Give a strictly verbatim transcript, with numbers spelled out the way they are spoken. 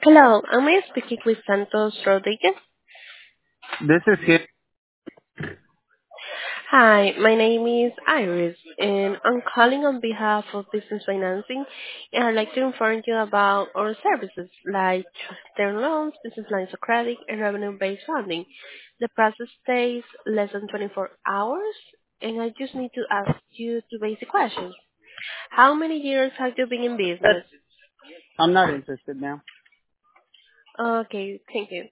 Hello, am I speaking with Santos Rodriguez? This is him. Hi, my name is Iris, and I'm calling on behalf of Business Financing, and I'd like to inform you about our services like term loans, business lines of credit, and revenue-based funding. The process takes less than twenty-four hours, and I just need to ask you two basic questions. How many years have you been in That's, business? I'm not interested now. Okay, thank you.